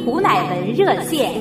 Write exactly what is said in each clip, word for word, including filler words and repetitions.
胡乃文热线。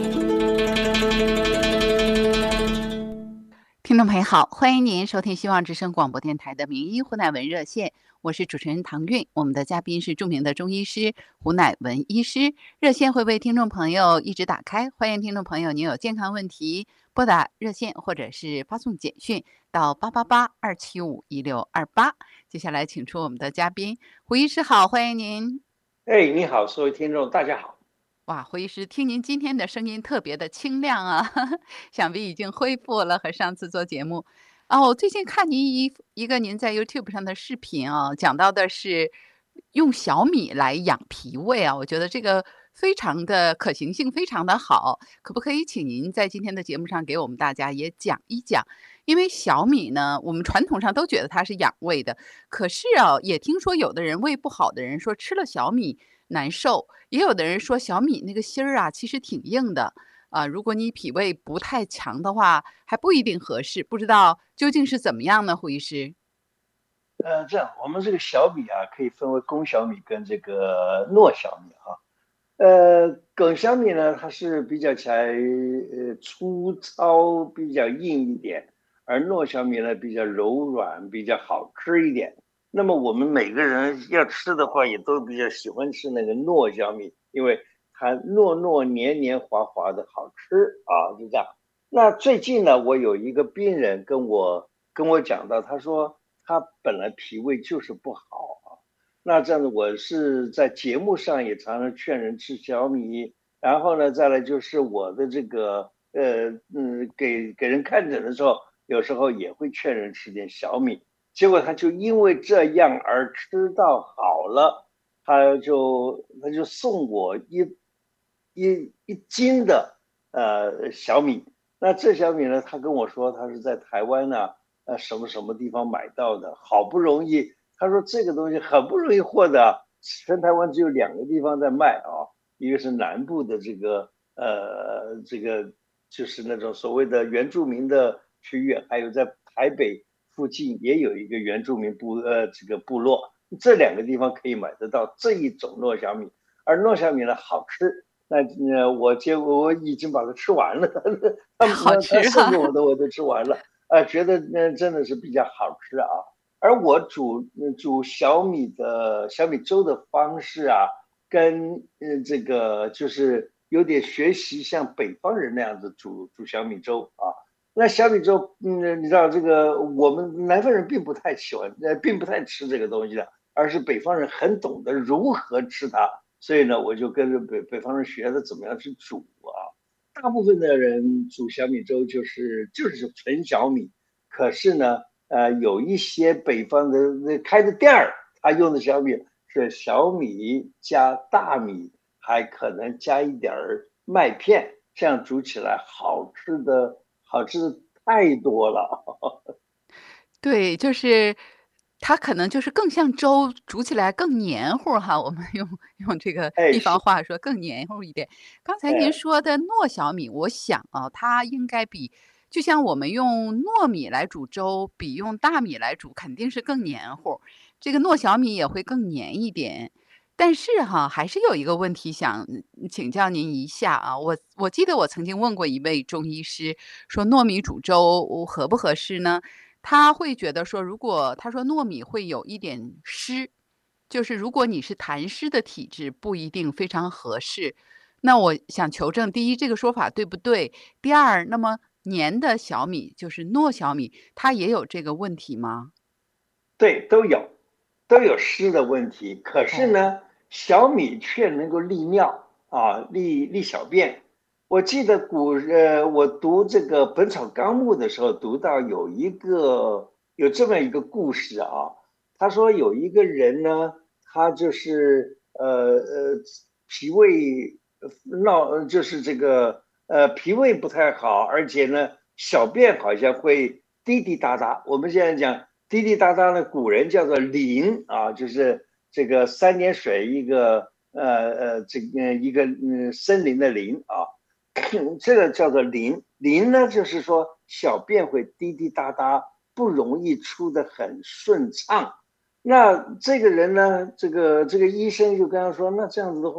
听众朋友好，欢迎您收听希望之声广播电台的名医胡乃文热线，我是主持人唐韵，我们的嘉宾是著名的中医师胡乃文医师。热线会为听众朋友一直打开，欢迎听众朋友您有健康问题拨打热线或者是发送简讯到八八八二七五一六二八。接下来请出我们的嘉宾胡医师好，欢迎您。 哎，你好，各位听众，大家好。 哇，胡医师，听您今天的声音特别的清亮啊，呵呵，想必已经恢复了和上次做节目。啊，我最近看您一一个您在 YouTube 上的视频啊，讲到的是用小米来养脾胃啊，我觉得这个非常的可行性非常的好，可不可以请您在今天的节目上给我们大家也讲一讲？因为小米呢，我们传统上都觉得它是养胃的，可是啊，也听说有的人胃不好的人说吃了小米难受，也有的人说小米那个芯儿啊，其实挺硬的啊，如果你脾胃不太强的话，还不一定合适。不知道究竟是怎么样呢，胡医师？ 呃，这样，我们这个小米啊，可以分为弓小米跟这个糯小米啊。呃，梗小米呢，它是比较起来呃粗糙，比较硬一点，而糯小米呢比较柔软，比较好吃一点。那么我们每个人要吃的话，也都比较喜欢吃那个糯小米，因为它糯糯黏黏滑滑的好吃啊，就这样。那最近呢，我有一个病人跟我跟我讲到，他说他本来脾胃就是不好啊。那这样子，我是在节目上也常常劝人吃小米，然后呢，再来就是我的这个呃嗯，给给人看诊的时候，有时候也会劝人吃点小米。结果他就因为这样而吃到好了，他就他就送我一一一斤的呃小米。那这小米呢，他跟我说他是在台湾呢，呃什么什么地方买到的，好不容易。他说这个东西很不容易获得，全台湾只有两个地方在卖啊，一个是南部的这个呃这个就是那种所谓的原住民的区域，还有在台北附近也有一个原住民部呃这个部落，这两个地方可以买得到这一种糯小米，而糯小米呢好吃。那呃，我结果我已经把它吃完了，他们好吃他送给啊！ 我的我都吃完了，啊、呃，觉得那、呃、真的是比较好吃啊。而我煮煮小米的小米粥的方式啊，跟呃这个就是有点学习像北方人那样子煮煮小米粥啊。那小米粥，嗯，你知道这个我们南方人并不太喜欢，呃，并不太吃这个东西的，而是北方人很懂得如何吃它。所以呢，我就跟着北北方人学的怎么样去煮啊。大部分的人煮小米粥就是就是纯小米，可是呢。呃，有一些北方的那开的店儿，他用的小米是小米加大米，还可能加一点儿麦片，这样煮起来好吃的好吃的太多了。 对，就是它可能就是更像粥，煮起来更黏糊哈，我们用用这个哎， 地方是， 话说更黏糊一点。刚才您哎， 说的糯小米，我想啊，它应该比就像我们用糯米来煮粥，比用大米来煮肯定是更黏糊，这个糯小米也会更黏一点。但是哈，还是有一个问题想请教您一下啊，我我记得我曾经问过一位中医师，说糯米煮粥合不合适呢？他会觉得说，如果他说糯米会有一点湿，就是如果你是痰湿的体质，不一定非常合适。那我想求证，第一，这个说法对不对？第二，那么黏的小米，就是糯小米，它也有这个问题吗？ 对，都有都有湿的问题，可是哦， 呢，小米却能够利尿啊，利利小便。我记得古呃，我读这个《本草纲目》的时候，读到有一个有这么一个故事啊。他说有一个人呢，他就是呃呃脾胃闹，就是这个呃脾胃不太好，而且呢小便好像会滴滴答答。我们现在讲滴滴答答呢，古人叫做淋啊，就是这个三点水一个呃呃这个一个嗯森林的林啊。这个叫做淋。淋呢就是说小便会滴滴答答，不容易出得很顺畅。那这个人呢，这个这个医生就跟他说，那这样子的话，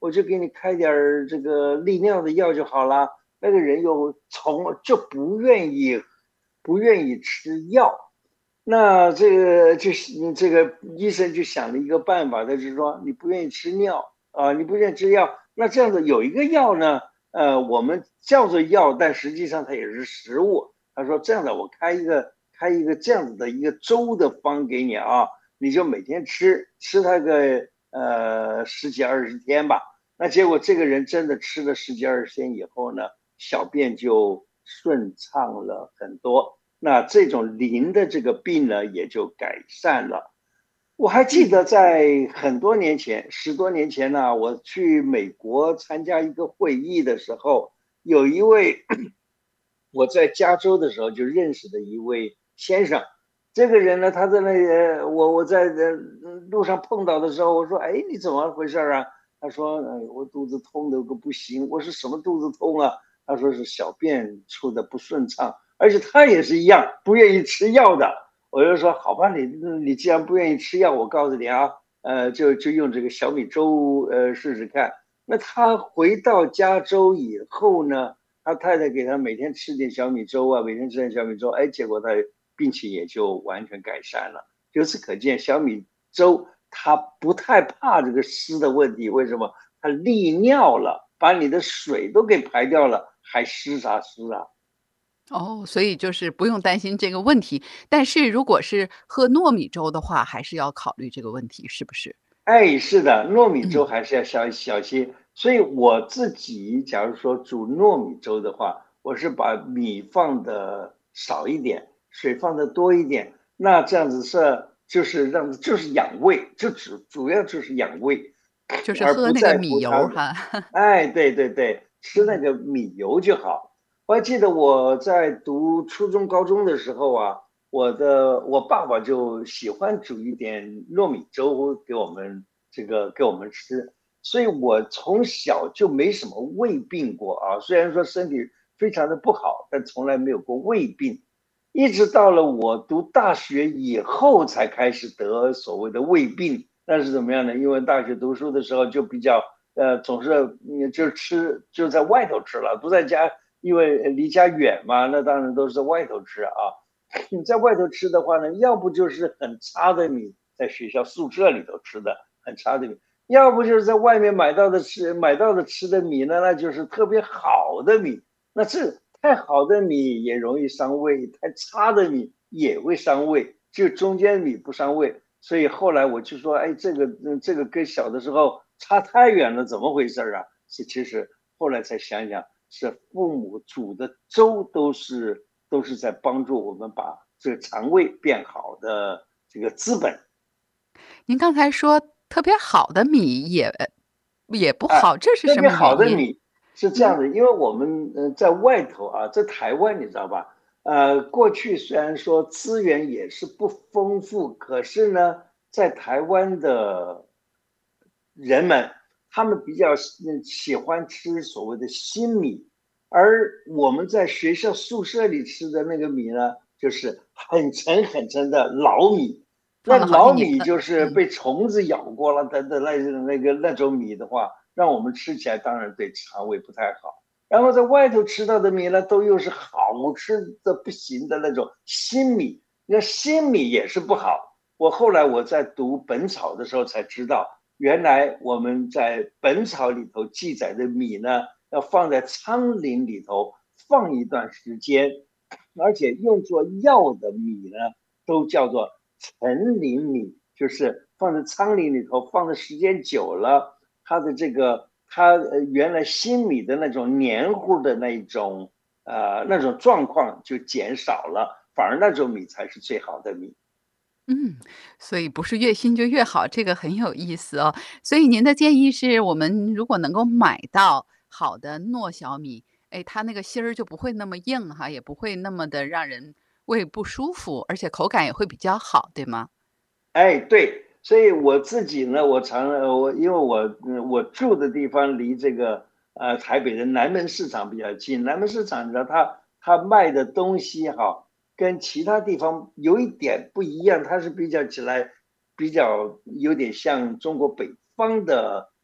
我就给你开点这个利尿的药就好了。那个人又从就不愿意不愿意吃药。那这个就是这个医生就想了一个办法，他就是说你不愿意吃尿啊，你不愿意吃药，那这样子有一个药呢，呃，我们叫做药，但实际上它也是食物。他说这样的，我开一个开一个这样子的一个粥的方给你啊，你就每天吃，吃它个呃十几二十天吧。那结果这个人真的吃了十几二十天以后呢，小便就顺畅了很多。那这种淋的这个病呢，也就改善了。我还记嗯。 得在很多年前，十多年前呢，我去美国参加一个会议的时候，有一位我在加州的时候就认识的一位先生。这个人呢，他在那呃，我我在呃路上碰到的时候，我说：“哎，你怎么回事啊？”他说：“哎，我肚子痛的个不行。”我说：“什么肚子痛啊？”他说：“是小便出的不顺畅。”而且他也是一样，不愿意吃药的。我就说：“好吧，你你既然不愿意吃药，我告诉你啊，呃，就就用这个小米粥呃试试看。”那他回到加州以后呢？他太太给他每天吃点小米粥啊，每天吃点小米粥，哎，结果他病情也就完全改善了。由此可见，小米粥它不太怕这个湿的问题。为什么？它利尿了，把你的水都给排掉了，还湿啥湿啊？ 哦，所以就是不用担心这个问题，但是如果是喝糯米粥的话，还是要考虑这个问题，是不是？ 哎，是的，糯米粥嗯。 还是要小小心。所以我自己假如说煮糯米粥的话，我是把米放的少一点，水放的多一点。那这样子是就是让就是养胃，就主主要就是养胃， 就是而不在喝那个米乎它的。 油儿哈。 哎，对对对，吃那嗯。 个米油就好。我还记得我在读初中、高中的时候啊，我的我爸爸就喜欢煮一点糯米粥给我们这个给我们吃。所以我从小就没什么胃病过啊。虽然说身体非常的不好，但从来没有过胃病。一直到了我读大学以后，才开始得所谓的胃病。那是怎么样呢？因为大学读书的时候就比较呃，总是嗯就吃就在外头吃了，不在家，因为离家远嘛，那当然都是在外头吃啊。你在外头吃的话呢，要不就是很差的米，在学校宿舍里头吃的很差的米，要不就是在外面买到的吃买到的吃的米呢，那就是特别好的米。那这太好的米也容易伤胃，太差的米也会伤胃，就中间米不伤胃。所以后来我就说，哎，这个这个跟小的时候差太远了，怎么回事啊？是其实后来才想想，是父母煮的粥都是都是在帮助我们把这个肠胃变好的这个资本。 您刚才说特别好的米也也不啊， 好，这是什特别么原因？ 好的米是这样嗯。 的，因为我们呃在外头啊，在台湾你知道吧？呃，过去虽然说资源也是不丰富，可是呢，在台湾的人们，他们比较喜喜欢吃所谓的新米。而我们在学校宿舍里吃的那个米呢，就是很沉很沉的老米。那放了好几老年了。 米就是嗯。 被虫子咬过了的的那那个那种米的话，让我们吃起来当然对肠胃不太好。然后在外头吃到的米呢，都又是好吃的不行的那种新米，那新米也是不好。我后来我在读《本草》的时候才知道，原来我们在《本草》里头记载的米呢，要放在仓廪里头放一段时间，而且用作药的米呢，都叫做陈林米，就是放在仓廪里头放的时间久了，它的这个它呃原来新米的那种黏糊的那种呃那种状况就减少了，反而那种米才是最好的米。 嗯，所以不是越新就越好，这个很有意思哦。所以您的建议是我们如果能够买到好的糯小米，哎，它那个芯儿就不会那么硬哈，也不会那么的让人胃不舒服，而且口感也会比较好，对吗？ 哎，对，所以我自己呢，我常呃我因为我嗯我住的地方离这个呃台北的南门市场比较近。南门市场你知道它它卖的东西哈，跟其他地方有一点不一样，它是比较起来比较有点像中国北方的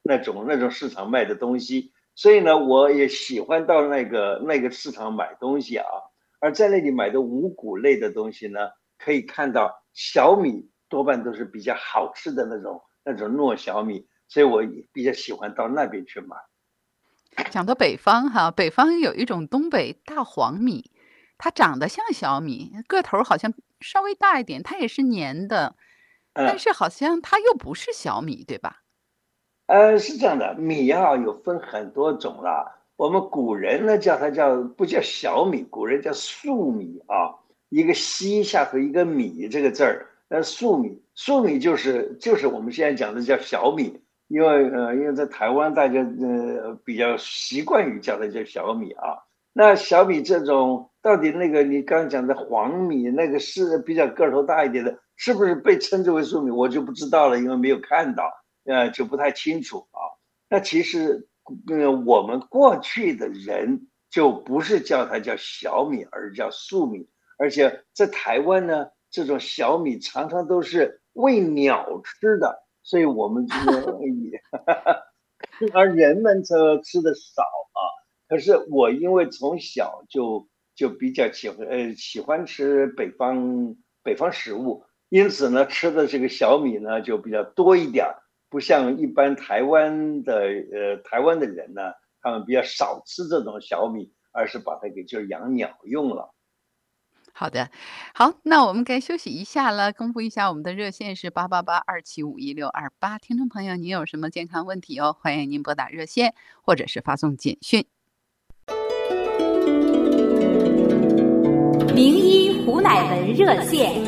那种那种市场卖的东西，所以呢，我也喜欢到那个那个市场买东西啊。而在那里买的五谷类的东西呢，可以看到小米多半都是比较好吃的那种那种糯小米，所以我比较喜欢到那边去买。 讲到北方哈，北方有一种东北大黄米，它长得像小米，个头儿好像稍微大一点，它也是黏的，但嗯。 是好像它又不是小米，对吧？ 呃，是这样的，米啊有分很多种啦。我们古人呢叫它叫不叫小米，古人叫粟米啊，一个西下头一个米这个字儿，呃，粟米，粟米就是就是我们现在讲的叫小米，因为呃因为在台湾大家呃比较习惯于叫它叫小米啊。那小米这种到底那个你刚刚讲的黄米那个是比较个头大一点的，是不是被称之为粟米，我就不知道了，因为没有看到。呃，就不太清楚啊。那其实，呃，我们过去的人就不是叫它叫小米，而叫粟米。而且在台湾呢，这种小米常常都是喂鸟吃的，所以我们这个也，而人们则吃的少啊。可是我因为从小就就比较喜欢呃喜欢吃北方北方食物，因此呢，吃的这个小米呢就比较多一点。不像一般台湾的呃台湾的人呢，他们比较少吃这种小米，而是把它给就是养鸟用了。 好的，好，那我们该休息一下了，公布一下我们的热线是八八八二七五一六二八，听众朋友，您有什么健康问题哦？欢迎您拨打热线或者是发送简讯。 名医胡乃文热线。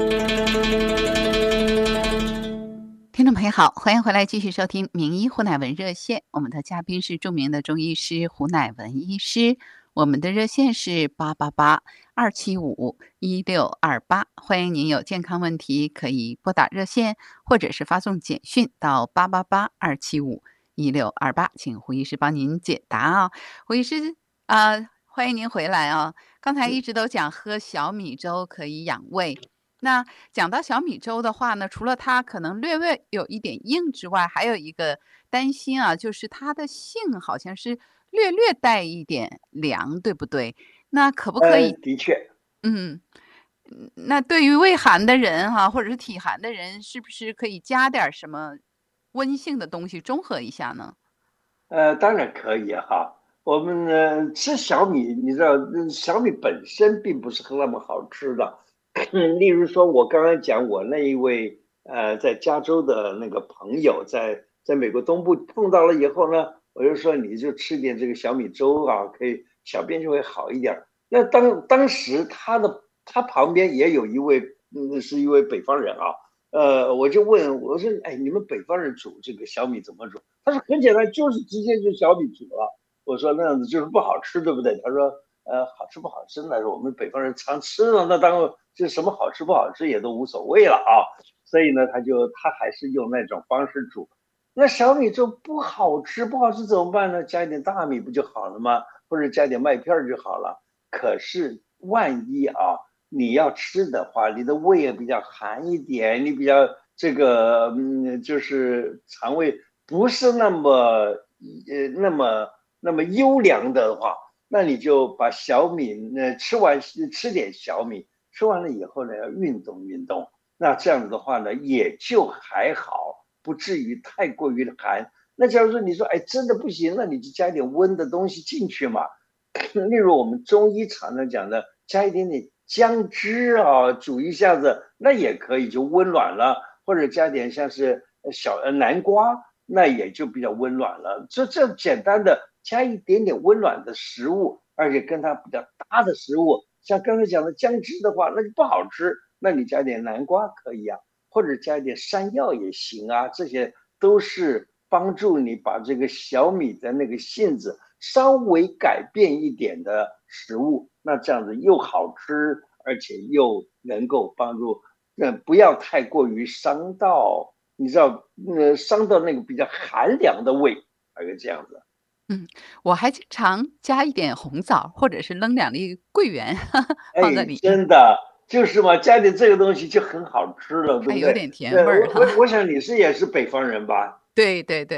听众朋友好，欢迎回来继续收听名医胡乃文热线，我们的嘉宾是著名的中医师胡乃文医师，我们的热线是八八八二七五一六二八，欢迎您有健康问题可以拨打热线，或者是发送简讯到八八八二七五一六二八，请胡医师帮您解答啊。胡医师啊、呃欢迎您回来啊。刚才一直都讲喝小米粥可以养胃，那讲到小米粥的话呢，除了它可能略微有一点硬之外，还有一个担心啊，就是它的性好像是略略带一点凉，对不对？那可不可呃， 以的确。 嗯，嗯那对于胃寒的人哈，或者是体寒的人，是不是可以加点儿什么温性的东西中和一下呢？ 呃，当然可以哈。我们呢吃小米，你知道，嗯小米本身并不是那么好吃的。例如说，我刚刚讲我那一位呃在加州的那个朋友在，在美国东部碰到了以后呢，我就说你就吃点这个小米粥啊，可以小便就会好一点。那当当时他的他旁边也有一位，嗯，是一位北方人啊。呃，我就问我说，哎，你们北方人煮这个小米怎么煮？他说很简单，就是直接就小米煮了。我说那样子就是不好吃，对不对？他说呃，好吃不好吃那是我们北方人常吃的，那当然就什么好吃不好吃也都无所谓了啊。所以呢，他就他还是用那种方式煮。那小米粥不好吃，不好吃怎么办呢？加一点大米不就好了吗？或者加点麦片就好了。可是万一啊，你要吃的话，你的胃也比较寒一点，你比较这个嗯，就是肠胃不是那么呃那么那么优良的话，那你就把小米呢吃完，吃点小米，吃完了以后呢要运动运动，那这样子的话呢也就还好，不至于太过于寒。那假如说你说哎真的不行，那你就加一点温的东西进去嘛。例如我们中医常常讲的，加一点点姜汁啊，煮一下子，那也可以就温暖了，或者加点像是小呃南瓜，那也就比较温暖了。这这简单的加一点点温暖的食物，而且跟它比较搭的食物，像刚才讲的姜汁的话，那就不好吃，那你加点南瓜可以啊，或者加一点山药也行啊，这些都是帮助你把这个小米的那个性子稍微改变一点的食物，那这样子又好吃，而且又能够帮助，呃，不要太过于伤到，你知道，呃，伤到那个比较寒凉的胃，还有这样子。 嗯，我还经常加一点红枣，或者是扔两粒桂圆哎， 放在里面， 真的就是嘛，加点这个东西就很好吃了，对不对？ 还有点甜对， 味儿我我哈。 我想你是也是北方人吧？ 对对对。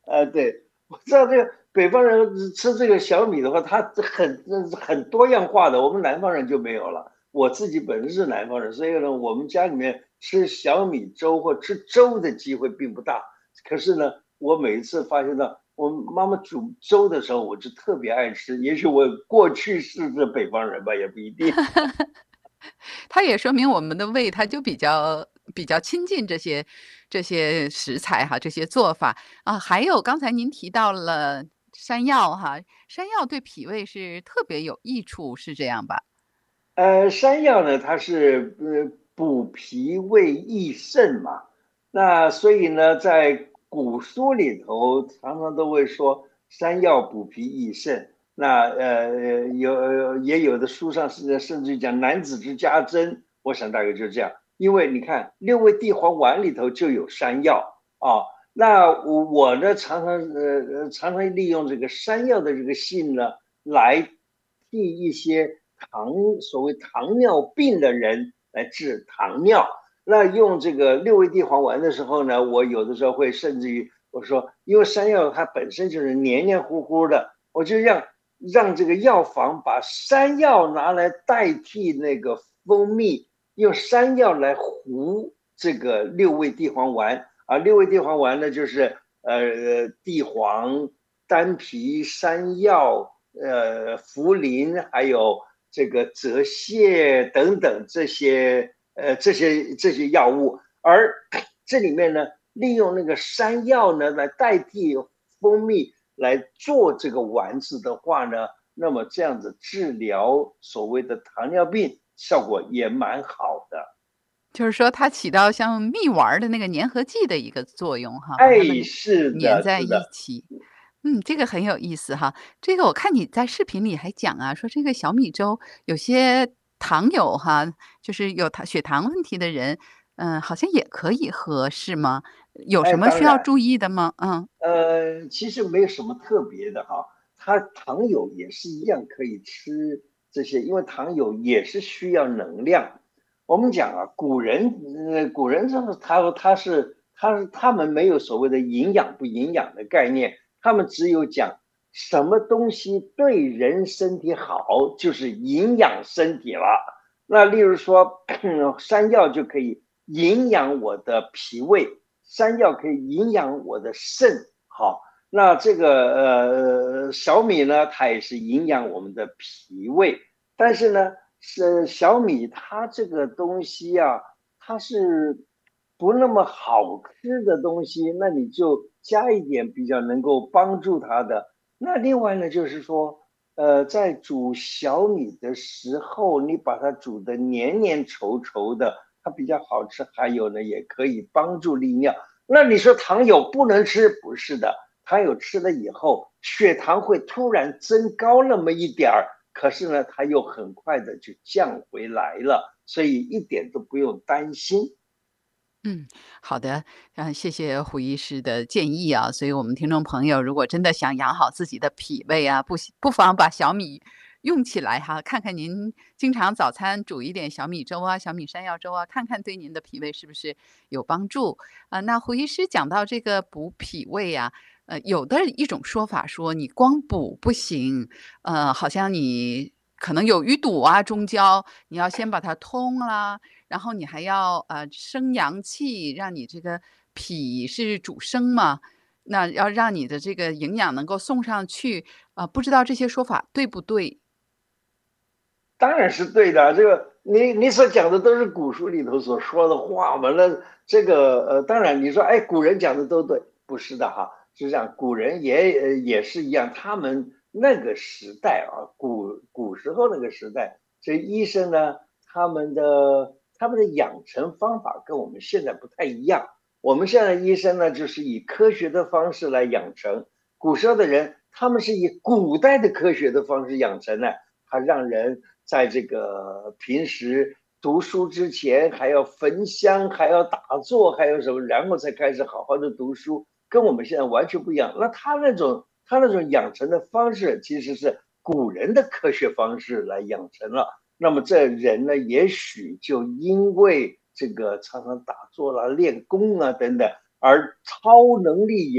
呃，对，我知道这个北方人吃这个小米的话，它很很多样化的，我们南方人就没有了。我自己本身是南方人，所以呢，我们家里面吃小米粥或吃粥的机会并不大。可是呢，我每一次发现到我妈妈煮粥的时候，我就特别爱吃。也许我过去是个北方人吧，也不一定。 它也说明我们的胃它就比较比较亲近这些这些食材哈，这些做法啊。还有刚才您提到了山药哈，山药对脾胃是特别有益处，是这样吧？ 呃，山药呢，它是呃补脾胃益肾嘛，那所以呢，在古书里头常常都会说山药补脾益肾。那呃有也有的书上是甚至讲男子之家珍，我想大概就是这样。因为你看六味地黄丸里头就有山药啊，那我我呢常常呃呃常常利用这个山药的这个性呢来替一些糖所谓糖尿病的人来治糖尿。那用这个六味地黄丸的时候呢，我有的时候会甚至于我说，因为山药它本身就是黏黏糊糊的，我就让让这个药房把山药拿来代替那个蜂蜜，用山药来糊这个六味地黄丸啊。六味地黄丸呢，就是呃地黄、丹皮、山药、呃茯苓，还有这个泽泻等等这些呃这些这些药物。而这里面呢，利用那个山药呢来代替蜂蜜来做这个丸子的话呢，那么这样子治疗所谓的糖尿病效果也蛮好的。 就是说它起到像蜜丸儿的那个粘合剂的一个作用哈，把它哎， 们是的， 粘在是的。 一起。嗯，这个很有意思哈。这个我看你在视频里还讲啊，说这个小米粥有些糖友哈，就是有糖血糖问题的人，嗯，好像也可以喝，是吗？有哎， 什么当然。 需要注意的吗？嗯。 呃，其实没有什么特别的哈，它糖友也是一样可以吃这些，因为糖友也是需要能量。我们讲啊，古人，呃，古人他他他是他他们没有所谓的营养不营养的概念，他们只有讲什么东西对人身体好，就是营养身体了。那例如说，山药就可以营养我的脾胃。山药可以营养我的肾，好，那这个呃小米呢，它也是营养我们的脾胃。但是呢，是小米它这个东西啊，它是不那么好吃的东西，那你就加一点比较能够帮助它的。那另外呢，就是说，呃，在煮小米的时候，你把它煮的黏黏稠稠的，它比较好吃。还有呢，也可以帮助利尿。那你说糖友不能吃？不是的，糖友吃了以后，血糖会突然增高那么一点儿，可是呢，它又很快的就降回来了，所以一点都不用担心。 嗯，好的，嗯，谢谢胡医师的建议啊。所以我们听众朋友如果真的想养好自己的脾胃啊，不喜不妨把小米用起来哈，看看您经常早餐煮一点小米粥啊、小米山药粥啊，看看对您的脾胃是不是有帮助。啊，那胡医师讲到这个补脾胃啊，呃，有的一种说法说你光补不行，呃，好像你可能有淤堵啊，中焦，你要先把它通啦，然后你还要呃生阳气，让你这个脾是主生嘛，那要让你的这个营养能够送上去啊、不知道这些说法对不对？ 当然是对的，这个你你所讲的都是古书里头所说的话完了，这个呃，当然你说哎，古人讲的都对，不是的哈，是这样，古人也呃也是一样，他们那个时代啊，古古时候那个时代，这医生呢，他们的他们的养成方法跟我们现在不太一样。我们现在医生呢，就是以科学的方式来养成，古时候的人他们是以古代的科学的方式养成的。他让人在这个平时读书之前还要焚香，还要打坐，还有什么，然后才开始好好的读书，跟我们现在完全不一样。那他那种他那种养成的方式，其实是古人的科学方式来养成了。那么这人呢，也许就因为这个常常打坐啦、练功啊等等，而超能力也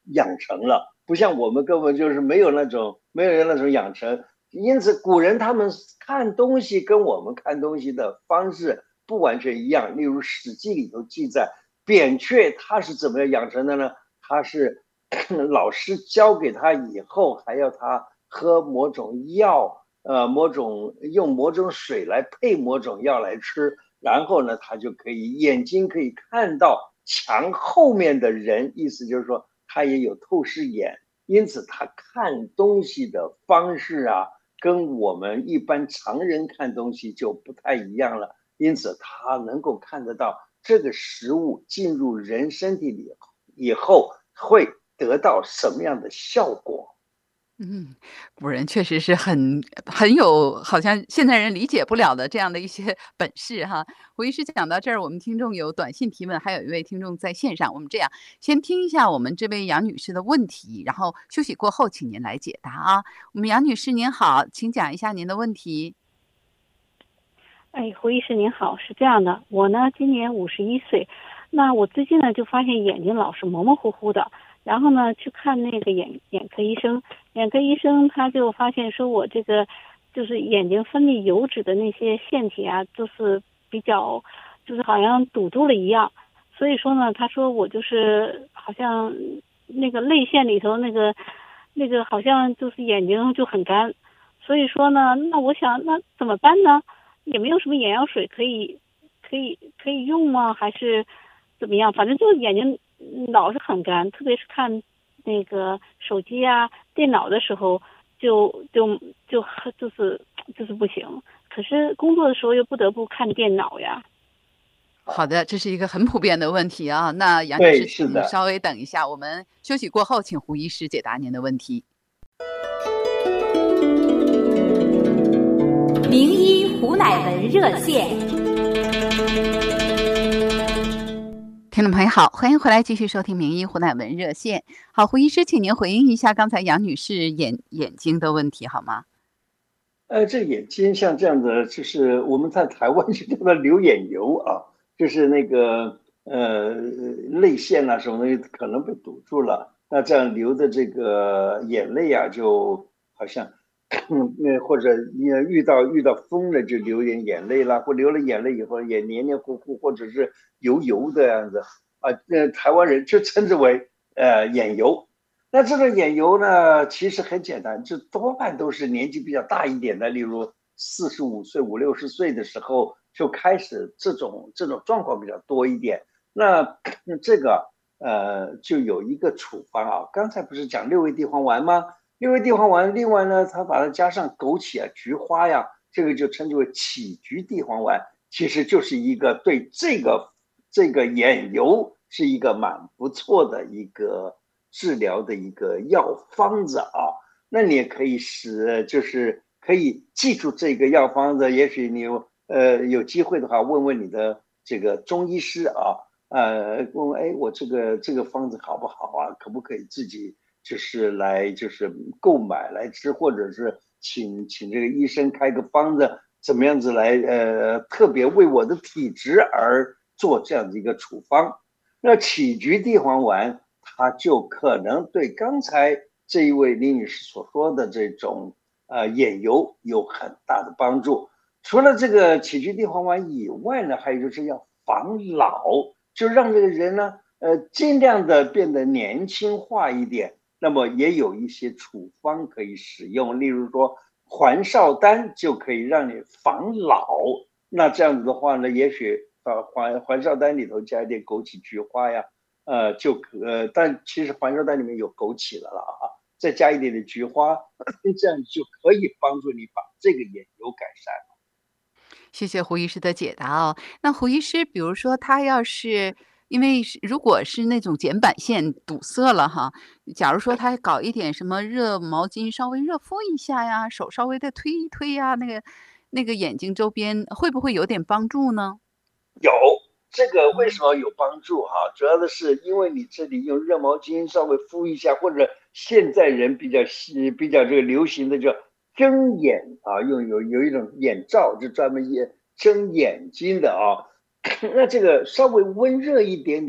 养成了，不像我们根本就是没有那种没有那种养成。因此古人他们看东西跟我们看东西的方式不完全一样。例如《史记》里头记载，扁鹊他是怎么样养成的呢？他是老师教给他以后，还要他喝某种药，呃，某种用某种水来配某种药来吃，然后呢，他就可以眼睛可以看到墙后面的人，意思就是说他也有透视眼，因此他看东西的方式啊，跟我们一般常人看东西就不太一样了。因此他能够看得到这个食物进入人身体里以后会得到什么样的效果。 嗯，古人确实是很很有好像现代人理解不了的这样的一些本事哈。胡医师讲到这儿，我们听众有短信提问，还有一位听众在线上，我们这样先听一下我们这位杨女士的问题，然后休息过后请您来解答啊。我们杨女士您好，请讲一下您的问题。 哎，胡医师您好，是这样的，我呢今年五十一岁，那我最近呢就发现眼睛老是模模糊糊的，然后呢去看那个眼眼科医生，眼科医生他就发现说我这个就是眼睛分泌油脂的那些腺体啊，就是比较就是好像堵住了一样，所以说呢他说我就是好像那个泪腺里头那个那个好像就是眼睛就很干，所以说呢那我想那怎么办呢？也没有什么眼药水可以可以可以用吗？还是怎么样？反正就是眼睛老是很干，特别是看那个手机啊、电脑的时候就，就就就就是就是不行。可是工作的时候又不得不看电脑呀。 好的，这是一个很普遍的问题啊。那杨女士，请稍微等一下，我们休息过后，请胡医师解答您的问题。 名医胡乃文热线。 听众朋友好，欢迎回来继续收听名医胡乃文热线。好，胡医师，请您回应一下刚才杨女士眼眼睛的问题好吗？ 呃，这眼睛像这样的，就是我们在台湾就叫做流眼油啊，就是那个呃泪腺啊什么东西可能被堵住了，那这样流的这个眼泪啊，就好像。那或者你遇到遇到风了就流点眼泪啦，或流了眼泪以后也黏黏糊糊，或者是油油的样子啊，那台湾人就称之为呃眼油。那这个眼油呢，其实很简单，就多半都是年纪比较大一点的，例如四十五岁、五六十岁的时候就开始这种这种状况比较多一点。那这个呃就有一个处方啊，刚才不是讲六味地黄丸吗？六味地黄丸，另外呢，它把它加上枸杞啊、菊花呀，这个就称之为杞菊地黄丸，其实就是一个对这个这个眼油是一个蛮不错的一个治疗的一个药方子啊。那你也可以使，就是可以记住这个药方子，也许你有呃有机会的话，问问你的这个中医师啊，呃，问问哎，我这个这个方子好不好啊？可不可以自己？就是来就是购买来吃，或者是请请这个医生开个方子，怎么样子来呃特别为我的体质而做这样的一个处方。那杞菊地黄丸它就可能对刚才这一位李女士所说的这种呃眼油有很大的帮助。除了这个杞菊地黄丸以外呢，还有就是要防老，就让这个人呢呃尽量的变得年轻化一点。那么也有一些处方可以使用，例如说还少丹就可以让你防老。那这样子的话呢，也许呃还还少丹里头加一点枸杞、菊花呀，呃就呃，但其实还少丹里面有枸杞了了啊，再加一点点菊花，这样就可以帮助你把这个眼油改善。 谢谢胡医师的解答哦。那胡医师，比如说他要是因为是如果是那种睑板腺堵塞了哈，假如说他搞一点什么热毛巾稍微热敷一下呀，手稍微的推一推呀，那个那个眼睛周边会不会有点帮助呢？ 有，这个为什么有帮助哈？主要的是因为你这里用热毛巾稍微敷一下，或者现在人比较比较这个流行的叫睁眼啊，用有有一种眼罩，就专门眼睁眼睛的啊。那这个稍微温热一点点，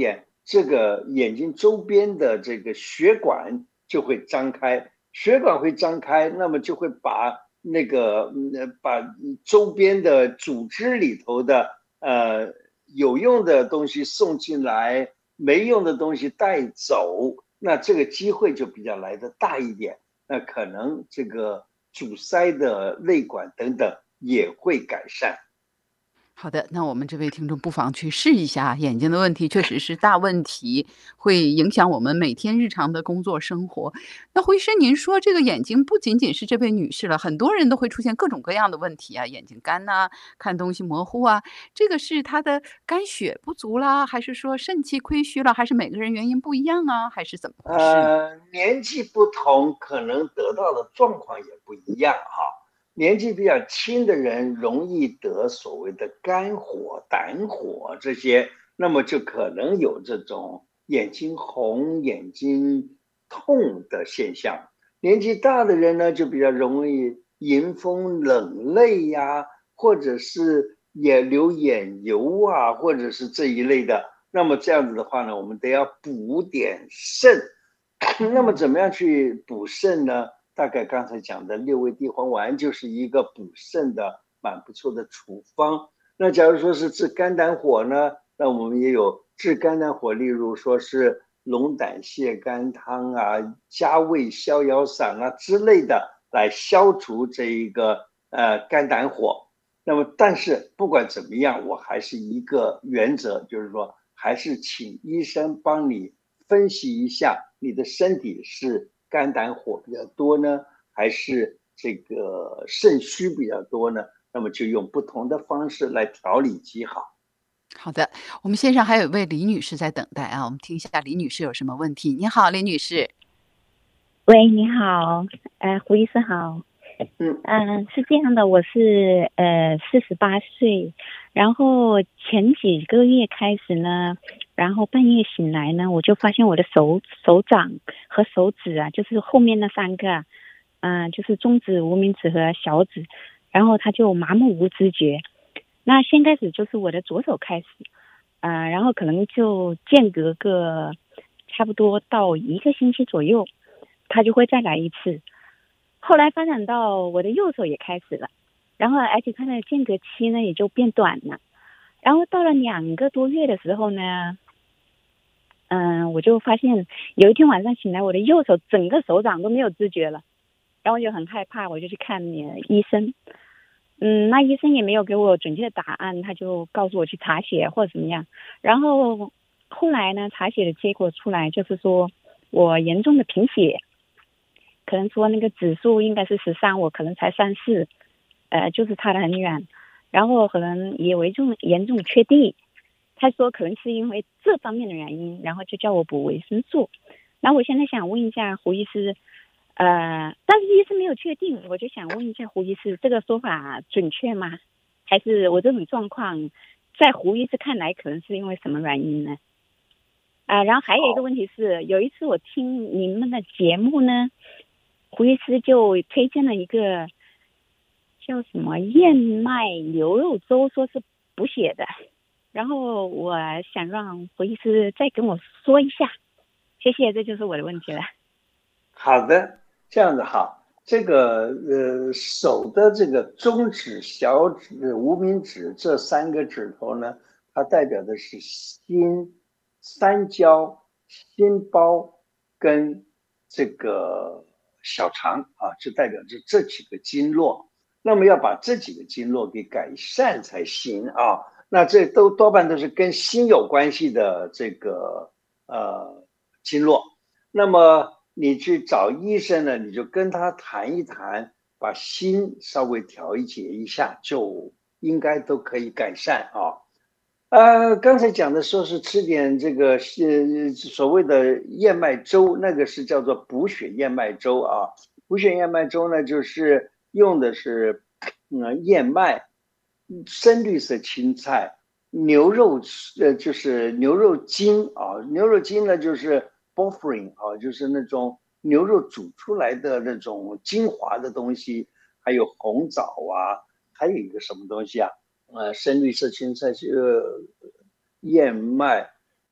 这个眼睛周边的这个血管就会张开，血管会张开，那么就会把那个把周边的组织里头的呃有用的东西送进来，没用的东西带走，那这个机会就比较来得大一点，那可能这个阻塞的泪管等等也会改善。 好的，那我们这位听众不妨去试一下，眼睛的问题确实是大问题，会影响我们每天日常的工作生活。那胡医生，您说这个眼睛不仅仅是这位女士了，很多人都会出现各种各样的问题啊，眼睛干呐、看东西模糊啊，这个是他的肝血不足啦，还是说肾气亏虚了，还是每个人原因不一样啊，还是怎么回事呢？ 呃，年纪不同，可能得到的状况也不一样哈。年纪比较轻的人容易得所谓的肝火、胆火这些，那么就可能有这种眼睛红、眼睛痛的现象。年纪大的人呢，就比较容易迎风冷泪呀，或者是眼流眼油啊，或者是这一类的。那么这样子的话呢，我们得要补点肾。那么怎么样去补肾呢？大概刚才讲的六味地黄丸就是一个补肾的蛮不错的处方。那假如说是治肝胆火呢，那我们也有治肝胆火，例如说是龙胆泻肝汤啊、加味逍遥散啊之类的，来消除这一个呃肝胆火。那么但是不管怎么样，我还是一个原则，就是说还是请医生帮你分析一下你的身体是肝胆火比较多呢，还是这个肾虚比较多呢？那么就用不同的方式来调理即好。 好的，我们线上还有一位李女士在等待啊，我们听一下李女士有什么问题。你好，李女士。 喂，你好，呃，胡医生好。 嗯嗯、呃，是这样的，我是呃四十八岁，然后前几个月开始呢，然后半夜醒来呢，我就发现我的手手掌和手指啊，就是后面那三个啊，嗯、呃，就是中指、无名指和小指，然后它就麻木无知觉。那先开始就是我的左手开始，啊、呃，然后可能就间隔个差不多到一个星期左右，它就会再来一次。后来发展到我的右手也开始了，然后而且它的间隔期呢也就变短了。然后到了两个多月的时候呢，嗯，我就发现有一天晚上醒来，我的右手整个手掌都没有知觉了，然后我就很害怕，我就去看医生。嗯，那医生也没有给我准确的答案，他就告诉我去查血或者怎么样。然后后来呢，查血的结果出来就是说我严重的贫血。可能说那个指数应该是十三，我可能才三四，呃，就是差得很远。然后可能也严重严重缺地，他说可能是因为这方面的原因，然后就叫我补维生素。那我现在想问一下胡医师，呃，但是医生没有确定，我就想问一下胡医师，这个说法准确吗？还是我这种状况在胡医师看来可能是因为什么原因呢？啊、呃，然后还有一个问题是，有一次我听你们的节目呢。胡医师就推荐了一个叫什么燕麦牛肉粥，说是补血的，然后我想让胡医师再跟我说一下，谢谢，这就是我的问题了。 好的，这样子好。这个呃手的这个中指、小指、无名指这三个指头呢，它代表的是心、三焦、心包跟这个小肠啊，就代表着这几个经络。那么要把这几个经络给改善才行啊。那这都多半都是跟心有关系的这个呃经络。那么你去找医生呢，你就跟他谈一谈，把心稍微调节一下，就应该都可以改善啊。呃，刚才讲的说是吃点这个呃所谓的燕麦粥，那个是叫做补血燕麦粥啊。补血燕麦粥呢，就是用的是嗯燕麦、深绿色青菜、牛肉呃就是牛肉精啊，牛肉精呢就是 bofrin 啊，就是那种牛肉煮出来的那种精华的东西，还有红枣啊，还有一个什么东西啊？呃，深绿色青菜是、呃、燕麦，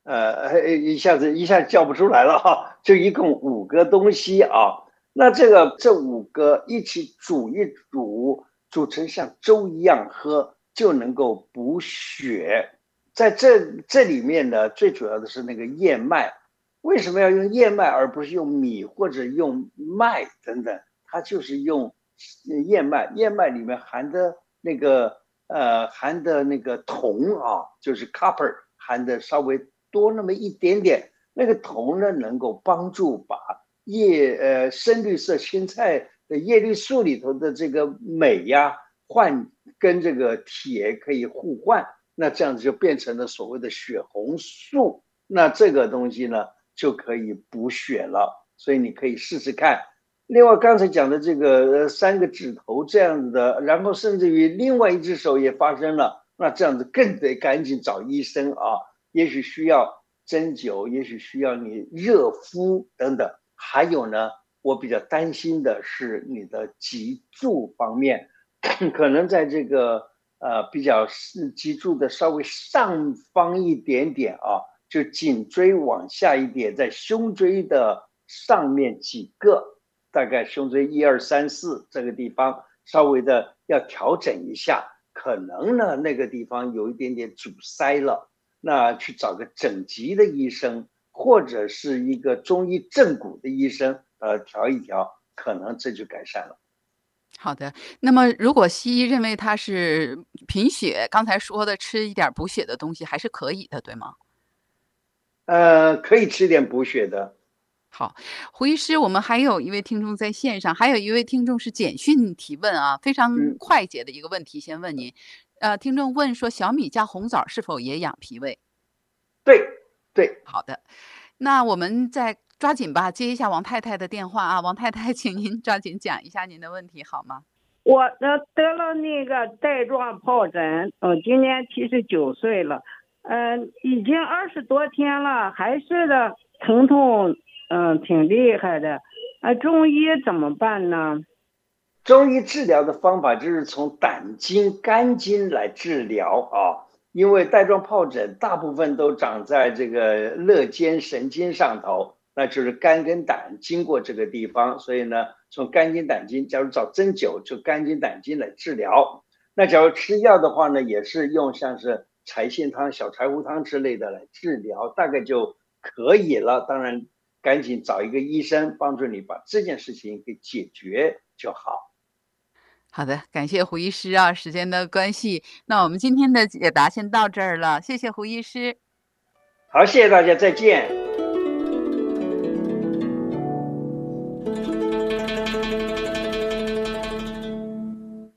呃，一下子一下叫不出来了哈，就一共五个东西啊。那这个这五个一起煮一煮，煮成像粥一样喝，就能够补血。在这这里面呢，最主要的是那个燕麦。为什么要用燕麦而不是用米或者用麦等等？它就是用燕麦，燕麦里面含的那个呃含的那个铜啊，就是 copper 含的稍微多那么一点点。那个铜呢，能够帮助把叶呃深绿色青菜的叶绿素里头的这个镁呀换跟这个铁可以互换，那这样子就变成了所谓的血红素。那这个东西呢，就可以补血了，所以你可以试试看。另外刚才讲的这个三个指头这样子的，然后甚至于另外一只手也发生了，那这样子更得赶紧找医生啊，也许需要针灸，也许需要你热敷等等。还有呢，我比较担心的是你的脊柱方面，可能在这个呃比较脊柱的稍微上方一点点啊，就颈椎往下一点，在胸椎的上面几个，大概胸椎一二三四这个地方稍微的要调整一下，可能呢那个地方有一点点阻塞了，那去找个整脊的医生或者是一个中医正骨的医生呃调一调，可能这就改善了。 好的，那么如果西医认为它是贫血，刚才说的吃一点补血的东西还是可以的，对吗？ 呃，可以吃点补血的。 好，胡医师，我们还有一位听众在线上，还有一位听众是简讯提问啊，非常嗯， 快捷的一个问题，先问您。呃，听众问说，小米加红枣是否也养脾胃？ 对对。 好的，那我们再抓紧吧，接一下王太太的电话啊，王太太，请您抓紧讲一下您的问题好吗？ 我呃得了那个带状疱疹，我、呃、今年七十九岁了，嗯、呃，已经二十多天了，还是的疼痛，嗯、呃，挺厉害的，啊，中医怎么办呢？ 中医治疗的方法就是从胆经、肝经来治疗啊，因为带状疱疹大部分都长在这个肋间神经上头，那就是肝跟胆经过这个地方，所以呢，从肝经、胆经，假如找针灸，就肝经、胆经来治疗。那假如吃药的话呢，也是用像是柴杏汤、小柴胡汤之类的来治疗，大概就可以了。当然，赶紧找一个医生帮助你把这件事情给解决就好。 好的，感谢胡医师啊，时间的关系，那我们今天的解答先到这儿了，谢谢胡医师。 好，谢谢大家，再见。